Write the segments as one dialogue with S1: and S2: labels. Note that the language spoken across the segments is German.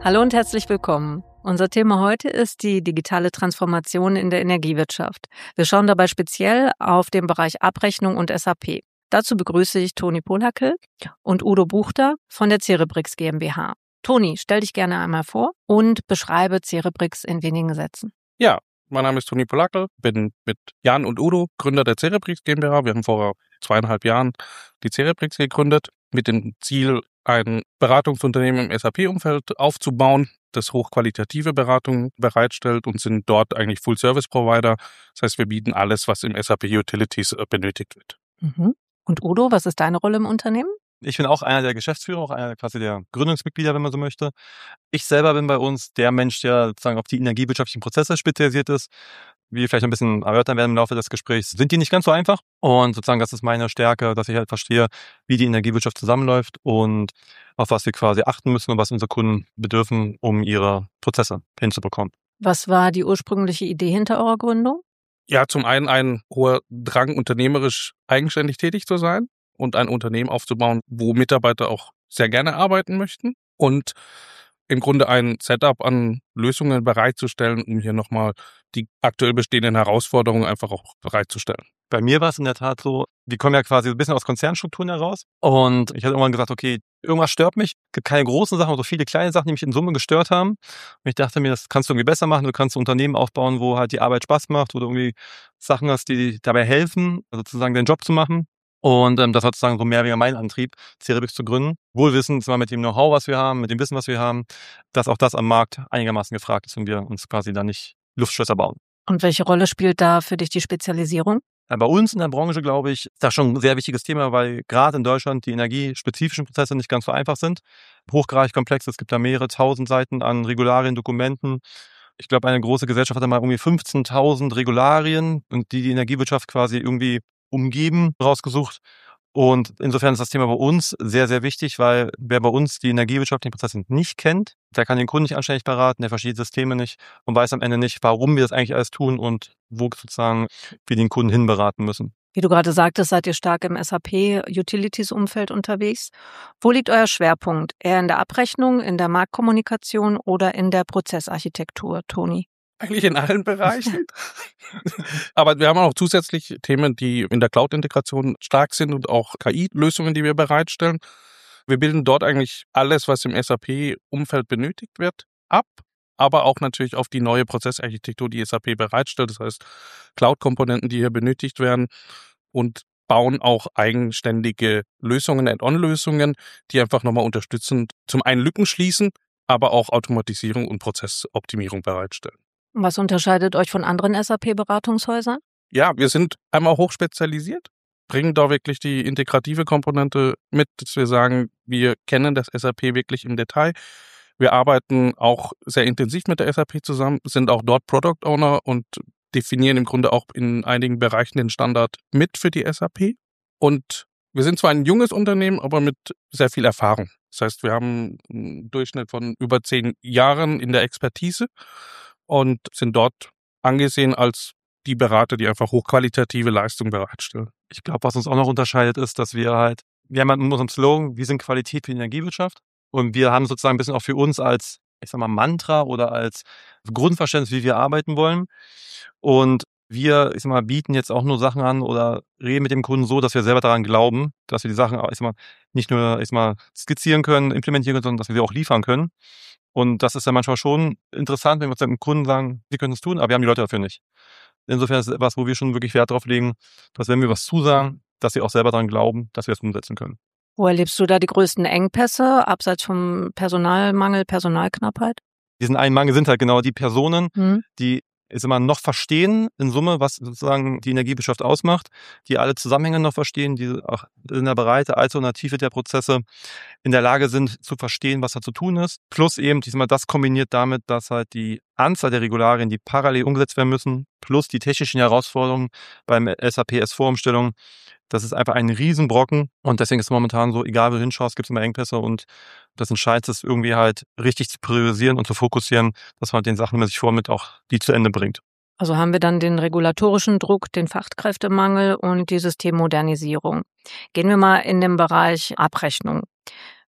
S1: Hallo und herzlich willkommen. Unser Thema heute ist die digitale Transformation in der Energiewirtschaft. Wir schauen dabei speziell auf den Bereich Abrechnung und SAP. Dazu begrüße ich Toni Polackel und Udo Buchter von der Cerebrix GmbH. Toni, stell dich gerne einmal vor und beschreibe Cerebrix in wenigen Sätzen.
S2: Ja, mein Name ist Toni Polackel, bin mit Jan und Udo Gründer der Cerebrix GmbH. Wir haben vor 2,5 Jahren die Cerebrix gegründet, mit dem Ziel, ein Beratungsunternehmen im SAP-Umfeld aufzubauen, das hochqualitative Beratung bereitstellt und sind dort eigentlich Full-Service-Provider. Das heißt, wir bieten alles, was im SAP Utilities benötigt wird.
S1: Und Udo, was ist deine Rolle im Unternehmen?
S3: Ich bin auch einer der Geschäftsführer, auch einer quasi der Gründungsmitglieder, wenn man so möchte. Ich selber bin bei uns der Mensch, der sozusagen auf die energiewirtschaftlichen Prozesse spezialisiert ist. Wie wir vielleicht ein bisschen erörtern werden im Laufe des Gesprächs, sind die nicht ganz so einfach. Und sozusagen das ist meine Stärke, dass ich halt verstehe, wie die Energiewirtschaft zusammenläuft und auf was wir quasi achten müssen und was unsere Kunden bedürfen, um ihre Prozesse hinzubekommen.
S1: Was war die ursprüngliche Idee hinter eurer Gründung?
S2: Ja, zum einen ein hoher Drang, unternehmerisch eigenständig tätig zu sein und ein Unternehmen aufzubauen, wo Mitarbeiter auch sehr gerne arbeiten möchten und im Grunde ein Setup an Lösungen bereitzustellen, um hier nochmal die aktuell bestehenden Herausforderungen einfach auch bereitzustellen.
S3: Bei mir war es in der Tat so, wir kommen ja quasi ein bisschen aus Konzernstrukturen heraus und ich hatte irgendwann gesagt, okay, irgendwas stört mich. Es gibt keine großen Sachen, aber so viele kleine Sachen, die mich in Summe gestört haben. Und ich dachte mir, das kannst du irgendwie besser machen. Du kannst ein Unternehmen aufbauen, wo halt die Arbeit Spaß macht, wo du irgendwie Sachen hast, die dabei helfen, also sozusagen den Job zu machen. Und das war sozusagen so mehr oder weniger mein Antrieb, Cerebrix zu gründen. Wohlwissend, zwar mit dem Know-how, was wir haben, mit dem Wissen, was wir haben, dass auch das am Markt einigermaßen gefragt ist und wir uns quasi da nicht Luftschlösser bauen.
S1: Und welche Rolle spielt da für dich die Spezialisierung?
S3: Bei uns in der Branche, glaube ich, ist das schon ein sehr wichtiges Thema, weil gerade in Deutschland die energiespezifischen Prozesse nicht ganz so einfach sind. Hochgradig komplex, es gibt da mehrere tausend Seiten an Regularien, Dokumenten. Ich glaube, eine große Gesellschaft hatte mal irgendwie 15.000 Regularien und die Energiewirtschaft quasi irgendwie umgeben, rausgesucht. Und insofern ist das Thema bei uns sehr, sehr wichtig, weil wer bei uns die energiewirtschaftlichen Prozesse nicht kennt, der kann den Kunden nicht anständig beraten, der versteht Systeme nicht und weiß am Ende nicht, warum wir das eigentlich alles tun und wo sozusagen wir den Kunden hinberaten müssen.
S1: Wie du gerade sagtest, seid ihr stark im SAP-Utilities-Umfeld unterwegs. Wo liegt euer Schwerpunkt? Eher in der Abrechnung, in der Marktkommunikation oder in der Prozessarchitektur, Toni?
S2: Eigentlich in allen Bereichen. Aber wir haben auch zusätzlich Themen, die in der Cloud-Integration stark sind und auch KI-Lösungen, die wir bereitstellen. Wir bilden dort eigentlich alles, was im SAP-Umfeld benötigt wird, ab, aber auch natürlich auf die neue Prozessarchitektur, die SAP bereitstellt. Das heißt, Cloud-Komponenten, die hier benötigt werden und bauen auch eigenständige Lösungen, Add-on-Lösungen, die einfach nochmal unterstützend zum einen Lücken schließen, aber auch Automatisierung und Prozessoptimierung bereitstellen.
S1: Was unterscheidet euch von anderen SAP-Beratungshäusern?
S2: Ja, wir sind einmal hochspezialisiert, bringen da wirklich die integrative Komponente mit, dass wir sagen, wir kennen das SAP wirklich im Detail. Wir arbeiten auch sehr intensiv mit der SAP zusammen, sind auch dort Product Owner und definieren im Grunde auch in einigen Bereichen den Standard mit für die SAP. Und wir sind zwar ein junges Unternehmen, aber mit sehr viel Erfahrung. Das heißt, wir haben einen Durchschnitt von über 10 Jahren in der Expertise und sind dort angesehen als die Berater, die einfach hochqualitative Leistung bereitstellen.
S3: Ich glaube, was uns auch noch unterscheidet, ist, dass wir haben in unserem Slogan, wir sind Qualität für die Energiewirtschaft. Und wir haben sozusagen ein bisschen auch für uns als, ich sag mal, Mantra oder als Grundverständnis, wie wir arbeiten wollen. Und wir, ich sag mal, bieten jetzt auch nur Sachen an oder reden mit dem Kunden so, dass wir selber daran glauben, dass wir die Sachen, ich sag mal, nicht nur, ich sag mal, skizzieren können, implementieren können, sondern dass wir sie auch liefern können. Und das ist ja manchmal schon interessant, wenn wir dem Kunden sagen, wir können es tun, aber wir haben die Leute dafür nicht. Insofern ist es etwas, wo wir schon wirklich Wert drauf legen, dass wenn wir was zusagen, dass sie auch selber daran glauben, dass wir es umsetzen können.
S1: Wo erlebst du da die größten Engpässe, abseits vom Personalmangel, Personalknappheit?
S3: Diesen einen Mangel sind halt genau die Personen, die noch verstehen in Summe, was sozusagen die Energiewirtschaft ausmacht, die alle Zusammenhänge noch verstehen, die auch in der Breite als auch in der Tiefe der Prozesse in der Lage sind zu verstehen, was da zu tun ist. Plus eben, das kombiniert damit, dass halt die Anzahl der Regularien, die parallel umgesetzt werden müssen, plus die technischen Herausforderungen beim SAP S/4-Umstellung, das ist einfach ein Riesenbrocken und deswegen ist es momentan so, egal wo du hinschaust, gibt es immer Engpässe und das Entscheidende ist irgendwie halt richtig zu priorisieren und zu fokussieren, dass man den Sachen, die man sich vornimmt, auch die zu Ende bringt.
S1: Also haben wir dann den regulatorischen Druck, den Fachkräftemangel und die Systemmodernisierung. Gehen wir mal in den Bereich Abrechnung.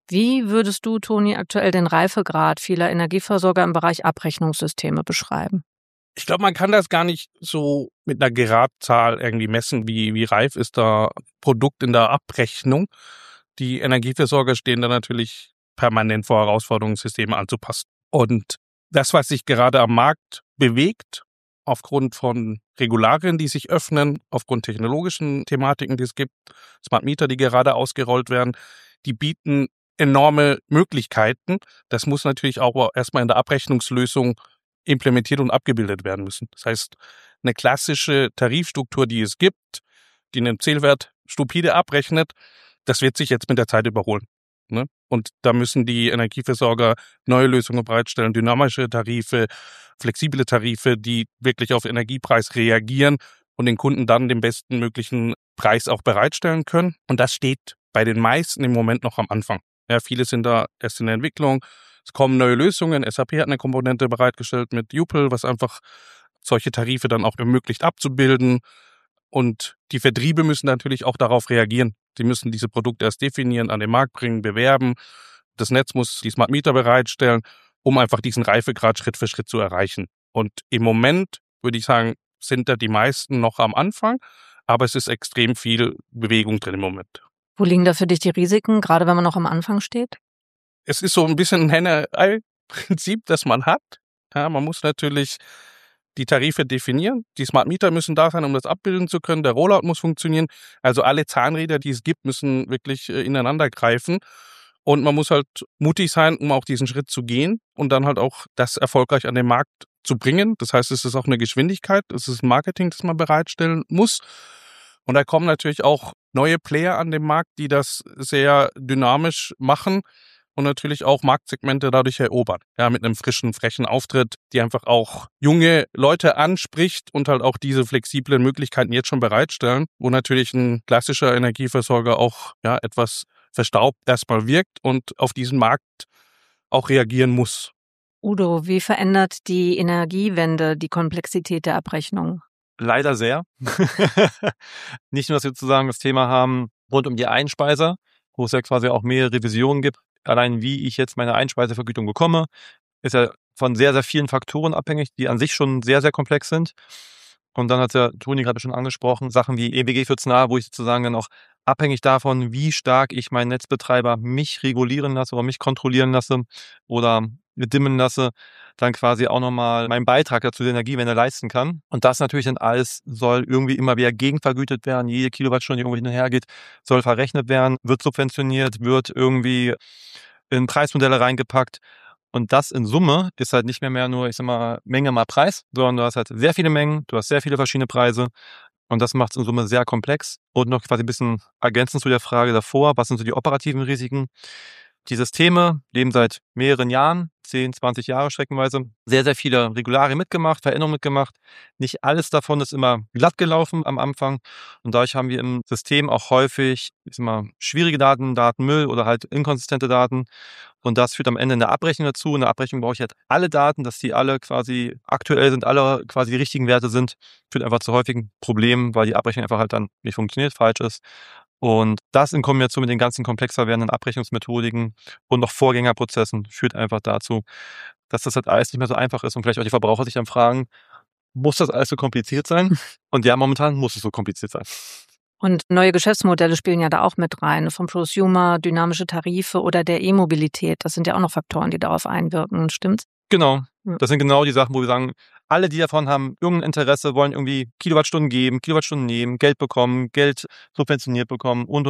S1: Wie würdest du, Toni, aktuell den Reifegrad vieler Energieversorger im Bereich Abrechnungssysteme beschreiben?
S2: Ich glaube, man kann das gar nicht so mit einer Geradzahl irgendwie messen, wie reif ist da Produkt in der Abrechnung. Die Energieversorger stehen da natürlich permanent vor Herausforderungen, Systeme anzupassen. Und das, was sich gerade am Markt bewegt, aufgrund von Regularien, die sich öffnen, aufgrund technologischen Thematiken, die es gibt, Smart Meter, die gerade ausgerollt werden, die bieten enorme Möglichkeiten. Das muss natürlich auch erstmal in der Abrechnungslösung implementiert und abgebildet werden müssen. Das heißt, eine klassische Tarifstruktur, die es gibt, die einen Zählwert stupide abrechnet, das wird sich jetzt mit der Zeit überholen. Ne? Und da müssen die Energieversorger neue Lösungen bereitstellen, dynamische Tarife, flexible Tarife, die wirklich auf Energiepreis reagieren und den Kunden dann den besten möglichen Preis auch bereitstellen können. Und das steht bei den meisten im Moment noch am Anfang. Ja, viele sind da erst in der Entwicklung. Es kommen neue Lösungen. SAP hat eine Komponente bereitgestellt mit Jupl, was einfach solche Tarife dann auch ermöglicht abzubilden. Und die Vertriebe müssen natürlich auch darauf reagieren. Sie müssen diese Produkte erst definieren, an den Markt bringen, bewerben. Das Netz muss die Smart Meter bereitstellen, um einfach diesen Reifegrad Schritt für Schritt zu erreichen. Und im Moment, würde ich sagen, sind da die meisten noch am Anfang, aber es ist extrem viel Bewegung drin im Moment.
S1: Wo liegen da für dich die Risiken, gerade wenn man noch am Anfang steht?
S2: Es ist so ein bisschen ein Henne-Ei-Prinzip, das man hat. Ja, man muss natürlich die Tarife definieren. Die Smart Meter müssen da sein, um das abbilden zu können. Der Rollout muss funktionieren. Also alle Zahnräder, die es gibt, müssen wirklich ineinander greifen. Und man muss halt mutig sein, um auch diesen Schritt zu gehen und dann halt auch das erfolgreich an den Markt zu bringen. Das heißt, es ist auch eine Geschwindigkeit, es ist ein Marketing, das man bereitstellen muss. Und da kommen natürlich auch neue Player an den Markt, die das sehr dynamisch machen und natürlich auch Marktsegmente dadurch erobern. Ja, mit einem frischen, frechen Auftritt, die einfach auch junge Leute anspricht und halt auch diese flexiblen Möglichkeiten jetzt schon bereitstellen, wo natürlich ein klassischer Energieversorger auch etwas verstaubt erstmal wirkt und auf diesen Markt auch reagieren muss.
S1: Udo, wie verändert die Energiewende die Komplexität der Abrechnung?
S3: Leider sehr. Nicht nur, dass wir sozusagen das Thema haben rund um die Einspeiser, wo es ja quasi auch mehrere Visionen gibt. Allein wie ich jetzt meine Einspeisevergütung bekomme, ist ja von sehr, sehr vielen Faktoren abhängig, die an sich schon sehr, sehr komplex sind. Und dann hat ja Toni gerade schon angesprochen, Sachen wie EWG 14a, wo ich sozusagen dann auch abhängig davon, wie stark ich meinen Netzbetreiber mich regulieren lasse oder mich kontrollieren lasse oder dimmen lasse, dann quasi auch nochmal meinen Beitrag dazu der Energiewende leisten kann. Und das natürlich dann alles soll irgendwie immer wieder gegenvergütet werden. Jede Kilowattstunde, die irgendwo hin und her geht, soll verrechnet werden, wird subventioniert, wird irgendwie in Preismodelle reingepackt. Und das in Summe ist halt nicht mehr nur, ich sag mal, Menge mal Preis, sondern du hast halt sehr viele Mengen, du hast sehr viele verschiedene Preise. Und das macht es in Summe sehr komplex. Und noch quasi ein bisschen ergänzend zu der Frage davor, was sind so die operativen Risiken? Die Systeme leben seit mehreren Jahren, 10, 20 Jahre streckenweise, sehr, sehr viele Regularien mitgemacht, Veränderungen mitgemacht. Nicht alles davon ist immer glatt gelaufen am Anfang. Und dadurch haben wir im System auch häufig, ich sag mal, schwierige Daten, Datenmüll oder halt inkonsistente Daten. Und das führt am Ende in der Abrechnung dazu. In der Abrechnung brauche ich halt alle Daten, dass die alle quasi aktuell sind, alle quasi die richtigen Werte sind. Führt einfach zu häufigen Problemen, weil die Abrechnung einfach halt dann nicht funktioniert, falsch ist. Und das in Kombination mit den ganzen komplexer werdenden Abrechnungsmethodiken und noch Vorgängerprozessen führt einfach dazu, dass das halt alles nicht mehr so einfach ist und vielleicht auch die Verbraucher sich dann fragen, muss das alles so kompliziert sein? Und ja, momentan muss es so kompliziert sein.
S1: Und neue Geschäftsmodelle spielen ja da auch mit rein, vom Prosumer, dynamische Tarife oder der E-Mobilität. Das sind ja auch noch Faktoren, die darauf einwirken, stimmt's?
S3: Genau. Das sind genau die Sachen, wo wir sagen, alle, die davon haben, irgendein Interesse, wollen irgendwie Kilowattstunden geben, Kilowattstunden nehmen, Geld bekommen, Geld subventioniert bekommen und.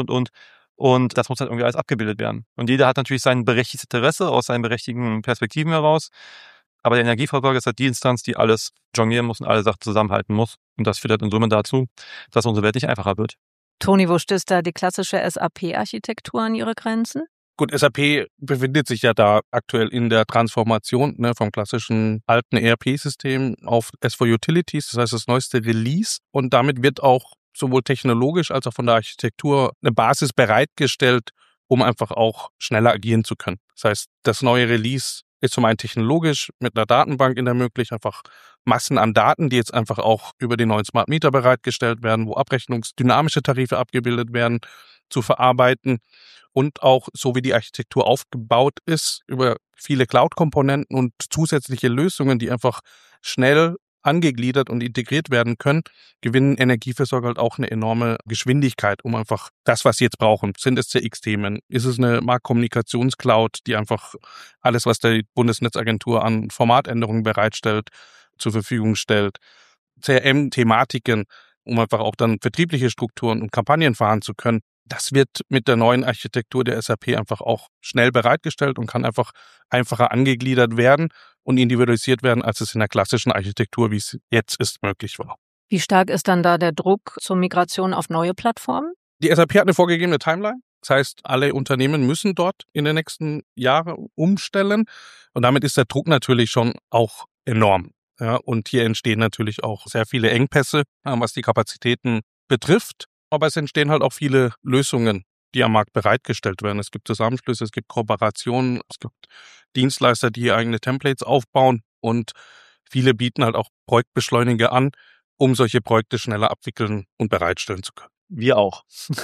S3: Und das muss halt irgendwie alles abgebildet werden. Und jeder hat natürlich sein berechtigtes Interesse aus seinen berechtigten Perspektiven heraus. Aber der Energieversorger ist halt die Instanz, die alles jonglieren muss und alle Sachen zusammenhalten muss. Und das führt halt in Summe dazu, dass unsere Welt nicht einfacher wird.
S1: Toni, wo stößt da die klassische SAP-Architektur an ihre Grenzen?
S2: Gut, SAP befindet sich ja da aktuell in der Transformation vom klassischen alten ERP-System auf S4 Utilities, das heißt das neueste Release. Und damit wird auch sowohl technologisch als auch von der Architektur eine Basis bereitgestellt, um einfach auch schneller agieren zu können. Das heißt, das neue Release ist zum einen technologisch mit einer Datenbank in der Möglichkeit, einfach Massen an Daten, die jetzt einfach auch über den neuen Smart Meter bereitgestellt werden, wo abrechnungsdynamische Tarife abgebildet werden, zu verarbeiten und auch, so wie die Architektur aufgebaut ist, über viele Cloud-Komponenten und zusätzliche Lösungen, die einfach schnell angegliedert und integriert werden können, gewinnen Energieversorger halt auch eine enorme Geschwindigkeit, um einfach das, was sie jetzt brauchen. Sind es CX-Themen? Ist es eine Marktkommunikations-Cloud, die einfach alles, was die Bundesnetzagentur an Formatänderungen bereitstellt, zur Verfügung stellt? CRM-Thematiken, um einfach auch dann vertriebliche Strukturen und Kampagnen fahren zu können. Das wird mit der neuen Architektur der SAP einfach auch schnell bereitgestellt und kann einfach einfacher angegliedert werden und individualisiert werden, als es in der klassischen Architektur, wie es jetzt ist, möglich war.
S1: Wie stark ist dann da der Druck zur Migration auf neue Plattformen?
S2: Die SAP hat eine vorgegebene Timeline. Das heißt, alle Unternehmen müssen dort in den nächsten Jahren umstellen. Und damit ist der Druck natürlich schon auch enorm. Ja, und hier entstehen natürlich auch sehr viele Engpässe, was die Kapazitäten betrifft. Aber es entstehen halt auch viele Lösungen, die am Markt bereitgestellt werden. Es gibt Zusammenschlüsse, es gibt Kooperationen, es gibt Dienstleister, die eigene Templates aufbauen und viele bieten halt auch Projektbeschleuniger an, um solche Projekte schneller abwickeln und bereitstellen zu können.
S3: Wir auch.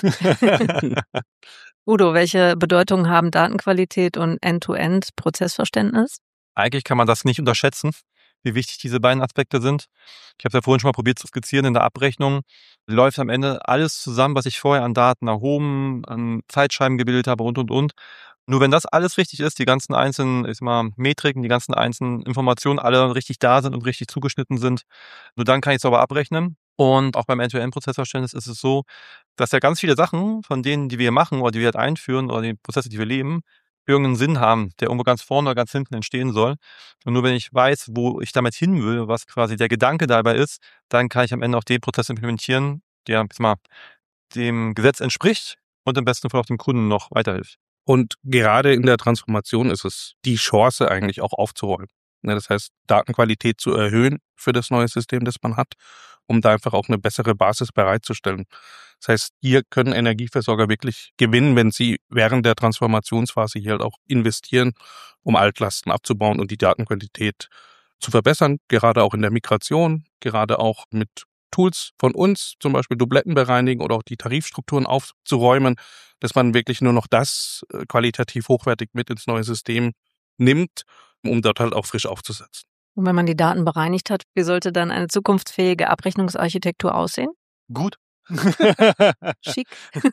S1: Udo, welche Bedeutung haben Datenqualität und End-to-End-Prozessverständnis?
S3: Eigentlich kann man das nicht unterschätzen, wie wichtig diese beiden Aspekte sind. Ich habe es ja vorhin schon mal probiert zu skizzieren. In der Abrechnung läuft am Ende alles zusammen, was ich vorher an Daten erhoben, an Zeitscheiben gebildet habe und. Nur wenn das alles richtig ist, die ganzen einzelnen Metriken, die ganzen einzelnen Informationen alle richtig da sind und richtig zugeschnitten sind, nur dann kann ich es sauber abrechnen. Und auch beim End-to-End-Prozessverständnis ist es so, dass ja ganz viele Sachen von denen, die wir machen oder die wir halt einführen oder die Prozesse, die wir leben, irgendeinen Sinn haben, der irgendwo ganz vorne oder ganz hinten entstehen soll. Und nur wenn ich weiß, wo ich damit hin will, was quasi der Gedanke dabei ist, dann kann ich am Ende auch den Prozess implementieren, der dem Gesetz entspricht und im besten Fall auch dem Kunden noch weiterhilft.
S2: Und gerade in der Transformation ist es die Chance eigentlich auch aufzuräumen. Das heißt, Datenqualität zu erhöhen für das neue System, das man hat, um da einfach auch eine bessere Basis bereitzustellen. Das heißt, hier können Energieversorger wirklich gewinnen, wenn sie während der Transformationsphase hier halt auch investieren, um Altlasten abzubauen und die Datenqualität zu verbessern, gerade auch in der Migration, gerade auch mit Tools von uns, zum Beispiel Dubletten bereinigen oder auch die Tarifstrukturen aufzuräumen, dass man wirklich nur noch das qualitativ hochwertig mit ins neue System nimmt, um dort halt auch frisch aufzusetzen.
S1: Und wenn man die Daten bereinigt hat, wie sollte dann eine zukunftsfähige Abrechnungsarchitektur aussehen?
S3: Gut.
S1: Schick.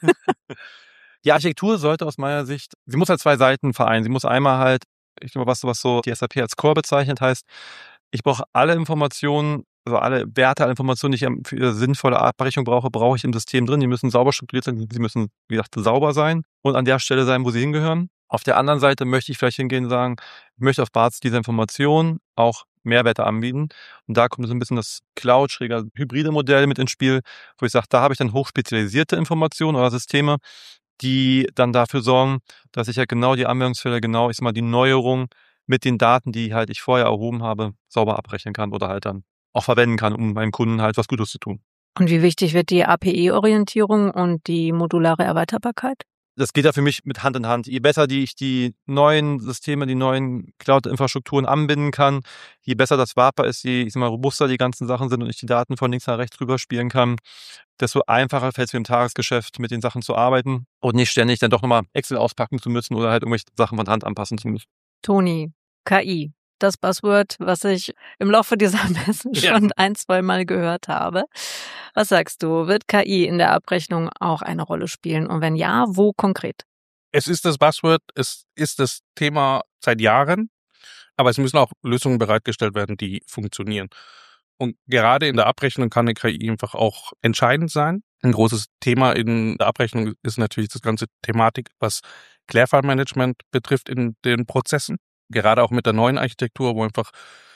S3: Die Architektur sollte aus meiner Sicht, sie muss halt zwei Seiten vereinen. Sie muss einmal halt, ich glaube, was so die SAP als Core bezeichnet, heißt, ich brauche alle Informationen, also alle Werte, alle Informationen, die ich für sinnvolle Abrechnung brauche ich im System drin. Die müssen sauber strukturiert sein, sie müssen, wie gesagt, sauber sein und an der Stelle sein, wo sie hingehören. Auf der anderen Seite möchte ich vielleicht hingehen und sagen, ich möchte auf Basis dieser Informationen auch Mehrwerte anbieten. Und da kommt so ein bisschen das Cloud-hybride Modell mit ins Spiel, wo ich sage, da habe ich dann hochspezialisierte Informationen oder Systeme, die dann dafür sorgen, dass ich ja genau die Anwendungsfälle, die Neuerung mit den Daten, die halt ich vorher erhoben habe, sauber abrechnen kann oder halt dann auch verwenden kann, um meinem Kunden halt was Gutes zu tun.
S1: Und wie wichtig wird die API-Orientierung und die modulare Erweiterbarkeit?
S3: Das geht ja für mich mit Hand in Hand. Je besser ich die neuen Systeme, die neuen Cloud-Infrastrukturen anbinden kann, je besser das wartbar ist, je robuster die ganzen Sachen sind und ich die Daten von links nach rechts rüberspielen kann, desto einfacher fällt es mir im Tagesgeschäft, mit den Sachen zu arbeiten und nicht ständig dann doch nochmal Excel auspacken zu müssen oder halt irgendwelche Sachen von Hand anpassen zu müssen.
S1: Toni, KI. Das Buzzword, was ich im Laufe dieser Messen schon 1-2 Mal gehört habe. Was sagst du, wird KI in der Abrechnung auch eine Rolle spielen? Und wenn ja, wo konkret?
S2: Es ist das Buzzword, es ist das Thema seit Jahren, aber es müssen auch Lösungen bereitgestellt werden, die funktionieren. Und gerade in der Abrechnung kann eine KI einfach auch entscheidend sein. Ein großes Thema in der Abrechnung ist natürlich das ganze Thematik, was Klärfallmanagement betrifft in den Prozessen. Gerade auch mit der neuen Architektur, wo einfach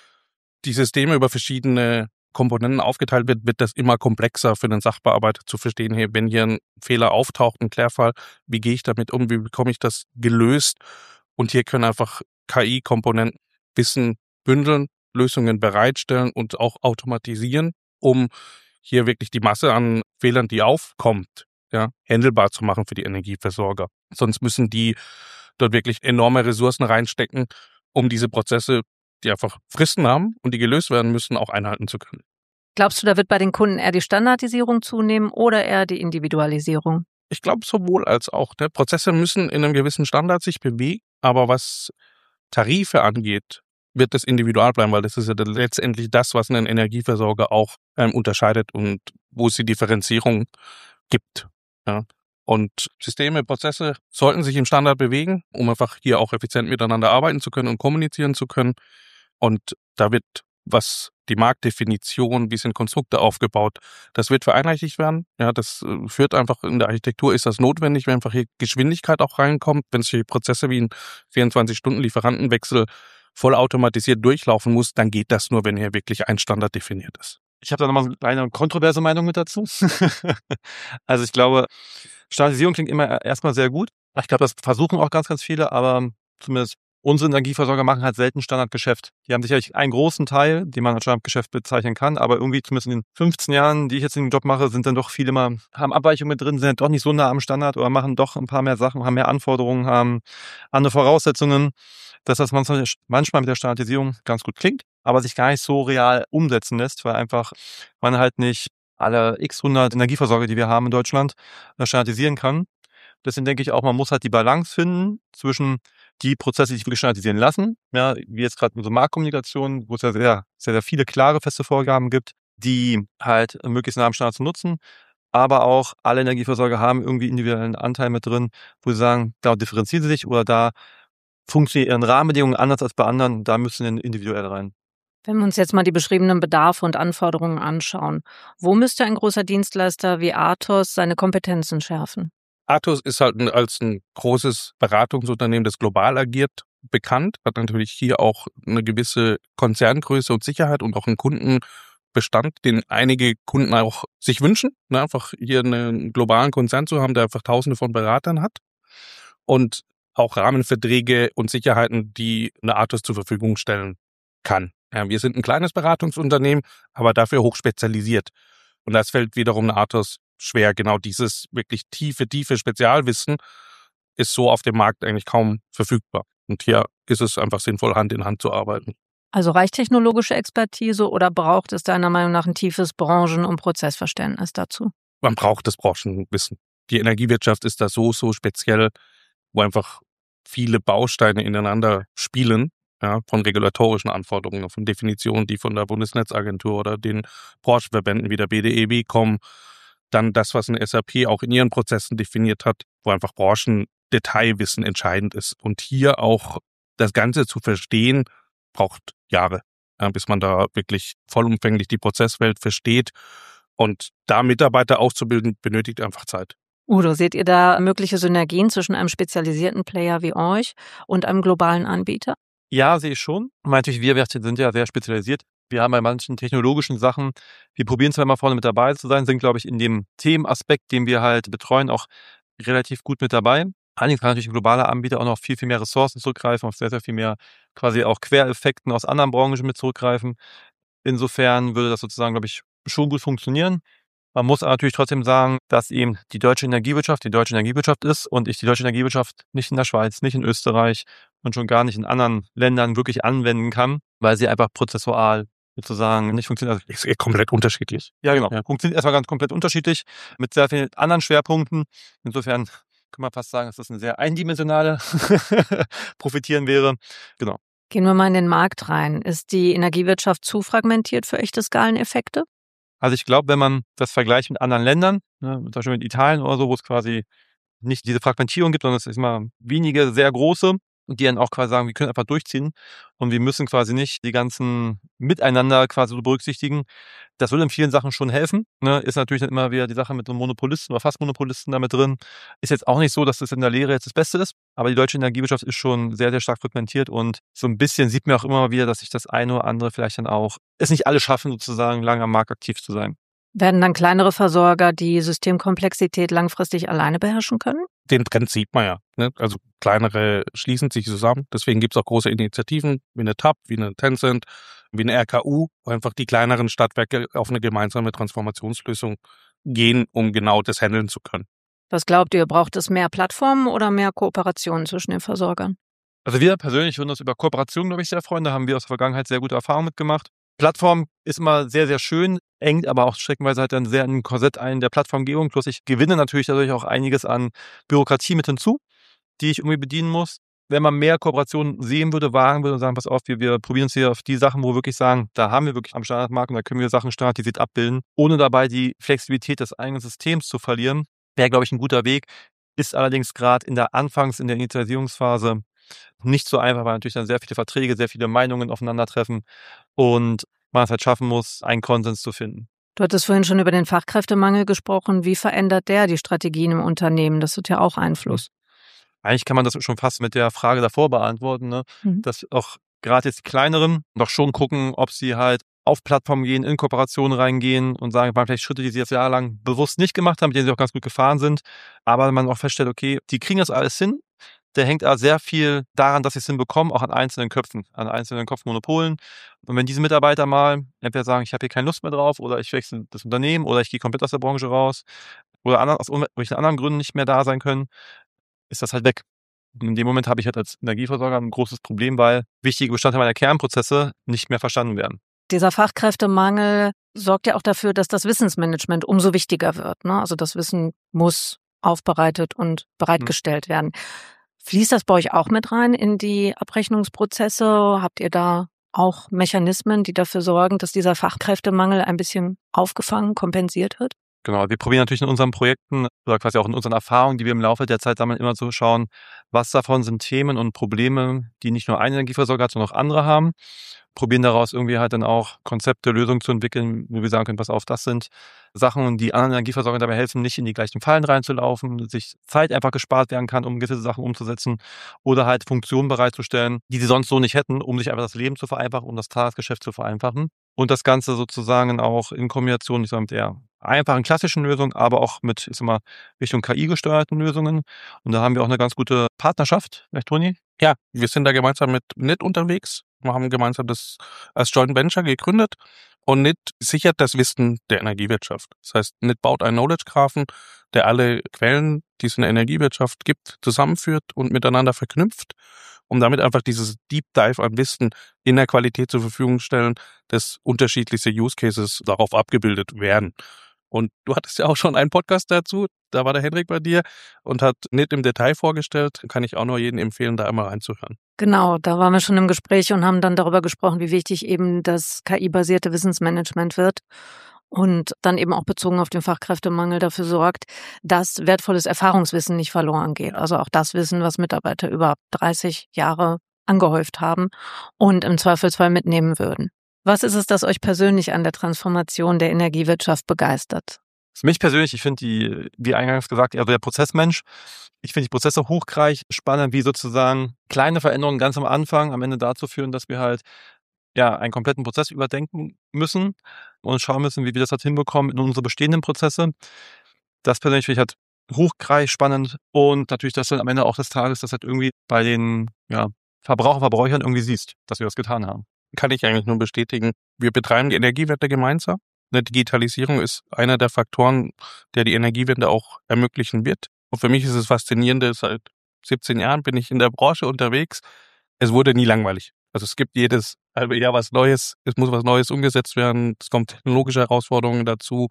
S2: die Systeme über verschiedene Komponenten aufgeteilt wird das immer komplexer für den Sachbearbeiter zu verstehen, hey, wenn hier ein Fehler auftaucht, ein Klärfall, wie gehe ich damit um, wie bekomme ich das gelöst? Und hier können einfach KI-Komponenten Wissen bündeln, Lösungen bereitstellen und auch automatisieren, um hier wirklich die Masse an Fehlern, die aufkommt, handelbar zu machen für die Energieversorger. Sonst müssen die dort wirklich enorme Ressourcen reinstecken, um diese Prozesse, die einfach Fristen haben und die gelöst werden müssen, auch einhalten zu können.
S1: Glaubst du, da wird bei den Kunden eher die Standardisierung zunehmen oder eher die Individualisierung?
S2: Ich glaube sowohl als auch. Ne? Prozesse müssen in einem gewissen Standard sich bewegen, aber was Tarife angeht, wird das individual bleiben, weil das ist ja letztendlich das, was einen Energieversorger auch unterscheidet und wo es die Differenzierung gibt. Ja. Und Systeme, Prozesse sollten sich im Standard bewegen, um einfach hier auch effizient miteinander arbeiten zu können und kommunizieren zu können. Und da wird, was die Marktdefinition, wie sind Konstrukte aufgebaut, das wird vereinheitlicht werden. Ja, das führt einfach, in der Architektur ist das notwendig, wenn einfach hier Geschwindigkeit auch reinkommt, wenn solche Prozesse wie ein 24-Stunden-Lieferantenwechsel vollautomatisiert durchlaufen muss, dann geht das nur, wenn hier wirklich ein Standard definiert ist.
S3: Ich habe da nochmal eine kleine kontroverse Meinung mit dazu. Also ich glaube, Standardisierung klingt immer erstmal sehr gut. Ich glaube, das versuchen auch ganz, ganz viele, aber zumindest unsere Energieversorger machen halt selten Standardgeschäft. Die haben sicherlich einen großen Teil, den man als Standardgeschäft bezeichnen kann, aber irgendwie zumindest in den 15 Jahren, die ich jetzt in den Job mache, sind dann doch viele mal, haben Abweichungen mit drin, sind doch nicht so nah am Standard oder machen doch ein paar mehr Sachen, haben mehr Anforderungen, haben andere Voraussetzungen, dass das manchmal mit der Standardisierung ganz gut klingt, aber sich gar nicht so real umsetzen lässt, weil einfach man halt nicht alle x 100 Energieversorger, die wir haben in Deutschland, standardisieren kann. Deswegen denke ich auch, man muss halt die Balance finden zwischen die Prozesse, die sich wirklich standardisieren lassen, ja, wie jetzt gerade mit so Marktkommunikation, wo es ja sehr, sehr, sehr viele klare, feste Vorgaben gibt, die halt möglichst nah am Standard zu nutzen. Aber auch alle Energieversorger haben irgendwie individuellen Anteil mit drin, wo sie sagen, da differenzieren sie sich oder da funktionieren Rahmenbedingungen anders als bei anderen, da müssen sie individuell rein.
S1: Wenn wir uns jetzt mal die beschriebenen Bedarfe und Anforderungen anschauen, wo müsste ein großer Dienstleister wie Atos seine Kompetenzen schärfen?
S2: Atos ist halt als ein großes Beratungsunternehmen, das global agiert, bekannt, hat natürlich hier auch eine gewisse Konzerngröße und Sicherheit und auch einen Kundenbestand, den einige Kunden auch sich wünschen, ne, einfach hier einen globalen Konzern zu haben, der einfach Tausende von Beratern hat und auch Rahmenverträge und Sicherheiten, die eine Atos zur Verfügung stellen kann. Ja, wir sind ein kleines Beratungsunternehmen, aber dafür hochspezialisiert. Und das fällt wiederum eine Atos schwer. Genau dieses wirklich tiefe Spezialwissen ist so auf dem Markt eigentlich kaum verfügbar. Und hier ist es einfach sinnvoll, Hand in Hand zu arbeiten.
S1: Also reicht technologische Expertise oder braucht es deiner Meinung nach ein tiefes Branchen- und Prozessverständnis dazu?
S2: Man braucht das Branchenwissen. Die Energiewirtschaft ist da so speziell, wo einfach viele Bausteine ineinander spielen, ja, von regulatorischen Anforderungen, von Definitionen, die von der Bundesnetzagentur oder den Branchenverbänden wie der BDEW kommen. Dann das, was eine SAP auch in ihren Prozessen definiert hat, wo einfach Branchendetailwissen entscheidend ist. Und hier auch das Ganze zu verstehen, braucht Jahre, ja, bis man da wirklich vollumfänglich die Prozesswelt versteht. Und da Mitarbeiter auszubilden, benötigt einfach Zeit.
S1: Udo, seht ihr da mögliche Synergien zwischen einem spezialisierten Player wie euch und einem globalen Anbieter?
S3: Ja, sehe ich schon. Natürlich, wir sind ja sehr spezialisiert. Wir haben bei manchen technologischen Sachen, wir probieren zwar immer vorne mit dabei zu sein, sind, glaube ich, in dem Themenaspekt, den wir halt betreuen, auch relativ gut mit dabei. Allerdings kann natürlich ein globaler Anbieter auch noch viel, viel mehr Ressourcen zurückgreifen, auf sehr, sehr viel mehr quasi auch Quereffekten aus anderen Branchen mit zurückgreifen. Insofern würde das sozusagen, glaube ich, schon gut funktionieren. Man muss aber natürlich trotzdem sagen, dass eben die deutsche Energiewirtschaft ist und ich die deutsche Energiewirtschaft nicht in der Schweiz, nicht in Österreich und schon gar nicht in anderen Ländern wirklich anwenden kann, weil sie einfach prozessual sozusagen nicht funktioniert.
S2: Ist komplett unterschiedlich.
S3: Ja, genau. Ja. Funktioniert erstmal ganz komplett unterschiedlich mit sehr vielen anderen Schwerpunkten. Insofern kann man fast sagen, dass das eine sehr eindimensionale Profitieren wäre. Genau.
S1: Gehen wir mal in den Markt rein. Ist die Energiewirtschaft zu fragmentiert für echte Skaleneffekte?
S3: Also ich glaube, wenn man das vergleicht mit anderen Ländern, ne, zum Beispiel mit Italien oder so, wo es quasi nicht diese Fragmentierung gibt, sondern es ist immer wenige sehr große, die dann auch quasi sagen, wir können einfach durchziehen und wir müssen quasi nicht die ganzen miteinander quasi so berücksichtigen. Das würde in vielen Sachen schon helfen. Ne? Ist natürlich dann immer wieder die Sache mit so Monopolisten oder fast Monopolisten damit drin. Ist jetzt auch nicht so, dass das in der Lehre jetzt das Beste ist, aber die deutsche Energiewirtschaft ist schon sehr, sehr stark fragmentiert und so ein bisschen sieht man auch immer wieder, dass sich das eine oder andere vielleicht dann auch, es nicht alle schaffen, sozusagen lange am Markt aktiv zu sein.
S1: Werden dann kleinere Versorger die Systemkomplexität langfristig alleine beherrschen können?
S2: Den Trend sieht man ja. Ne? Also kleinere schließen sich zusammen. Deswegen gibt es auch große Initiativen wie eine TAP, wie eine Tencent, wie eine RKU, wo einfach die kleineren Stadtwerke auf eine gemeinsame Transformationslösung gehen, um genau das handeln zu können.
S1: Was glaubt ihr, braucht es mehr Plattformen oder mehr Kooperationen zwischen den Versorgern?
S3: Also wir persönlich würden uns über Kooperationen, glaube ich, sehr freuen. Da haben wir aus der Vergangenheit sehr gute Erfahrungen mitgemacht. Plattform ist immer sehr, sehr schön, engt aber auch streckenweise halt dann sehr in ein Korsett ein der Plattformgebung. Plus ich gewinne natürlich dadurch auch einiges an Bürokratie mit hinzu, die ich irgendwie bedienen muss. Wenn man mehr Kooperationen sehen würde, wagen würde und sagen, pass auf, wir probieren uns hier auf die Sachen, wo wir wirklich sagen, da haben wir wirklich am Standardmarkt und da können wir Sachen standardisiert abbilden, ohne dabei die Flexibilität des eigenen Systems zu verlieren, wäre, glaube ich, ein guter Weg. Ist allerdings gerade in der Initialisierungsphase nicht so einfach, weil natürlich dann sehr viele Verträge, sehr viele Meinungen aufeinandertreffen und man es halt schaffen muss, einen Konsens zu finden.
S1: Du hattest vorhin schon über den Fachkräftemangel gesprochen. Wie verändert der die Strategien im Unternehmen? Das hat ja auch Einfluss.
S3: Eigentlich kann man das schon fast mit der Frage davor beantworten, ne? Dass auch gerade jetzt die Kleineren noch schon gucken, ob sie halt auf Plattformen gehen, in Kooperationen reingehen und sagen, waren vielleicht Schritte, die sie jetzt jahrelang bewusst nicht gemacht haben, mit denen sie auch ganz gut gefahren sind. Aber man auch feststellt, okay, die kriegen das alles hin. Der hängt aber sehr viel daran, dass sie es hinbekommen, auch an einzelnen Köpfen, an einzelnen Kopfmonopolen. Und wenn diese Mitarbeiter mal entweder sagen, ich habe hier keine Lust mehr drauf oder ich wechsle das Unternehmen oder ich gehe komplett aus der Branche raus oder aus irgendwelchen anderen Gründen nicht mehr da sein können, ist das halt weg. Und in dem Moment habe ich halt als Energieversorger ein großes Problem, weil wichtige Bestandteile meiner Kernprozesse nicht mehr verstanden werden.
S1: Dieser Fachkräftemangel sorgt ja auch dafür, dass das Wissensmanagement umso wichtiger wird, ne? Also das Wissen muss aufbereitet und bereitgestellt werden. Fließt das bei euch auch mit rein in die Abrechnungsprozesse? Habt ihr da auch Mechanismen, die dafür sorgen, dass dieser Fachkräftemangel ein bisschen aufgefangen, kompensiert wird?
S3: Genau, wir probieren natürlich in unseren Projekten oder quasi auch in unseren Erfahrungen, die wir im Laufe der Zeit sammeln, immer zu schauen, was davon sind Themen und Probleme, die nicht nur ein Energieversorger hat, sondern auch andere haben. Probieren daraus irgendwie halt dann auch Konzepte, Lösungen zu entwickeln, wo wir sagen können, pass auf, das sind Sachen, die anderen Energieversorgern dabei helfen, nicht in die gleichen Fallen reinzulaufen, sich Zeit einfach gespart werden kann, um gewisse Sachen umzusetzen oder halt Funktionen bereitzustellen, die sie sonst so nicht hätten, um sich einfach das Leben zu vereinfachen, um das Tagesgeschäft zu vereinfachen. Und das Ganze sozusagen auch in Kombination, ich sag mal, mit der einfachen klassischen Lösung, aber auch mit, ich sag mal, Richtung KI gesteuerten Lösungen. Und da haben wir auch eine ganz gute Partnerschaft, nicht, Toni?
S2: Ja, wir sind da gemeinsam mit NIT unterwegs. Wir haben gemeinsam das als Joint Venture gegründet und NIT sichert das Wissen der Energiewirtschaft. Das heißt, NIT baut einen Knowledge-Graphen, der alle Quellen, die es in der Energiewirtschaft gibt, zusammenführt und miteinander verknüpft, um damit einfach dieses Deep Dive an Wissen in der Qualität zur Verfügung stellen, dass unterschiedlichste Use Cases darauf abgebildet werden. Und du hattest ja auch schon einen Podcast dazu, da war der Henrik bei dir und hat NIT im Detail vorgestellt. Kann ich auch nur jedem empfehlen, da einmal reinzuhören.
S1: Genau, da waren wir schon im Gespräch und haben dann darüber gesprochen, wie wichtig eben das KI-basierte Wissensmanagement wird und dann eben auch bezogen auf den Fachkräftemangel dafür sorgt, dass wertvolles Erfahrungswissen nicht verloren geht. Also auch das Wissen, was Mitarbeiter über 30 Jahre angehäuft haben und im Zweifelsfall mitnehmen würden. Was ist es, das euch persönlich an der Transformation der Energiewirtschaft begeistert?
S3: Für mich persönlich, ich finde die, wie eingangs gesagt, eher so der Prozessmensch. Ich finde die Prozesse hochreich spannend, wie sozusagen kleine Veränderungen ganz am Anfang am Ende dazu führen, dass wir halt einen kompletten Prozess überdenken müssen und schauen müssen, wie wir das halt hinbekommen in unsere bestehenden Prozesse. Das persönlich finde ich halt hochreich spannend und natürlich, dass du am Ende auch des Tages das halt irgendwie bei den Verbrauchern irgendwie siehst, dass wir das getan haben.
S2: Kann ich eigentlich nur bestätigen. Wir betreiben die Energiewende gemeinsam. Eine Digitalisierung ist einer der Faktoren, der die Energiewende auch ermöglichen wird. Und für mich ist es faszinierend, seit 17 Jahren bin ich in der Branche unterwegs. Es wurde nie langweilig. Also es gibt jedes halbe Jahr was Neues. Es muss was Neues umgesetzt werden. Es kommen technologische Herausforderungen dazu.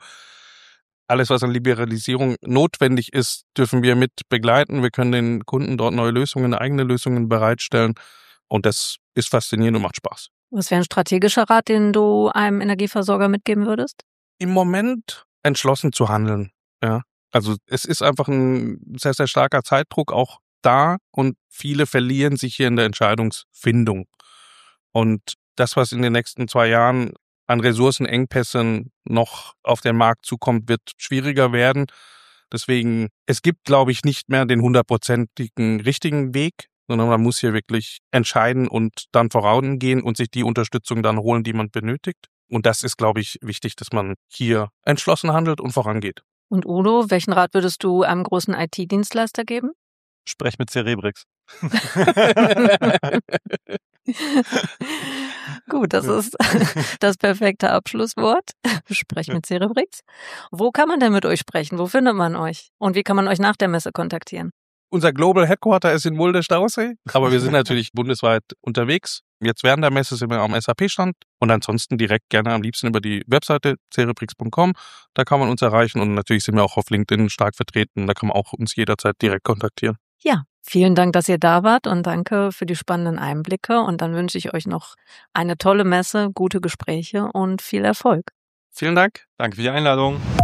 S2: Alles, was an Liberalisierung notwendig ist, dürfen wir mit begleiten. Wir können den Kunden dort neue Lösungen, eigene Lösungen bereitstellen. Und das ist faszinierend und macht Spaß.
S1: Was wäre ein strategischer Rat, den du einem Energieversorger mitgeben würdest?
S2: Im Moment entschlossen zu handeln. Ja, also es ist einfach ein sehr, sehr starker Zeitdruck auch da und viele verlieren sich hier in der Entscheidungsfindung. Und das, was in den nächsten 2 Jahren an Ressourcenengpässen noch auf den Markt zukommt, wird schwieriger werden. Deswegen, es gibt, glaube ich, nicht mehr den 100%igen richtigen Weg, sondern man muss hier wirklich entscheiden und dann vorangehen und sich die Unterstützung dann holen, die man benötigt. Und das ist, glaube ich, wichtig, dass man hier entschlossen handelt und vorangeht.
S1: Und Udo, welchen Rat würdest du einem großen IT-Dienstleister geben?
S3: Sprech mit Cerebrix.
S1: Gut, das ist das perfekte Abschlusswort. Sprech mit Cerebrix. Wo kann man denn mit euch sprechen? Wo findet man euch? Und wie kann man euch nach der Messe kontaktieren?
S2: Unser Global Headquarter ist in Mulde-Stausee, aber wir sind natürlich bundesweit unterwegs. Jetzt während der Messe sind wir am SAP-Stand und ansonsten direkt gerne am liebsten über die Webseite cerebrix.com. Da kann man uns erreichen und natürlich sind wir auch auf LinkedIn stark vertreten. Da kann man auch uns jederzeit direkt kontaktieren.
S1: Ja, vielen Dank, dass ihr da wart und danke für die spannenden Einblicke. Und dann wünsche ich euch noch eine tolle Messe, gute Gespräche und viel Erfolg.
S2: Vielen Dank.
S3: Danke für die Einladung.